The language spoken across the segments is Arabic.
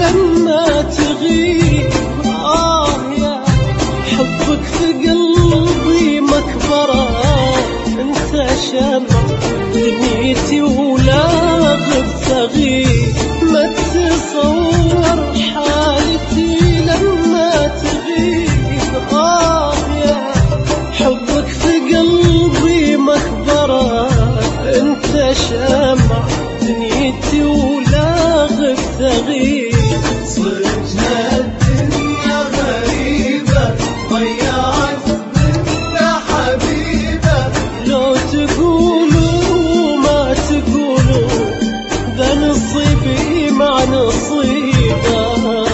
لما تغيب. يا حبك في قلبي مكبرة، انت شمع دنيتي ولا غبت اغيب. ما تتصور حالتي لما تغيب. يا حبك في قلبي مكبرة، انت شمع دنيتي ولا غبت اغيب. صرنا الدنيا غريبة، ضيعت بنت حبيبة. لو تقولوا ما تقولوا، ذا نصيبي مع نصيبه.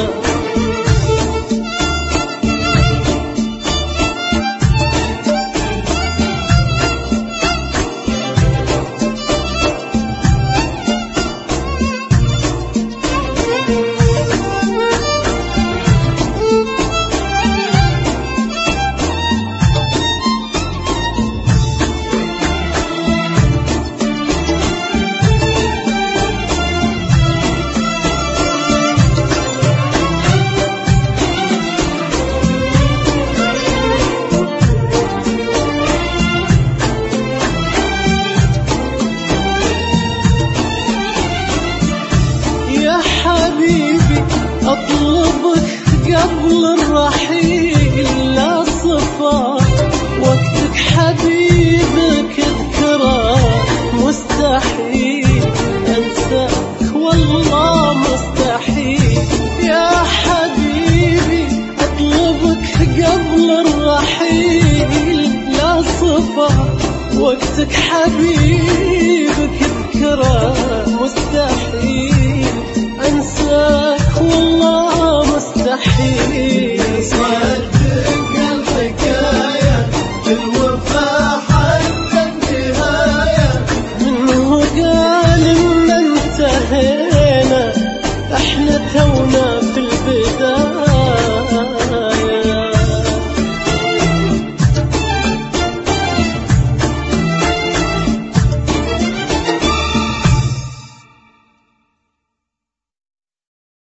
حبيبي أطلبك قبل الرحيل، لا صفا وقتك حبيبك اذكره. مستحيل أنساك والله مستحيل. يا حبيبي أطلبك قبل الرحيل، لا صفا وقتك حبيبك اذكره. مستحيل أنساك والله مستحيل.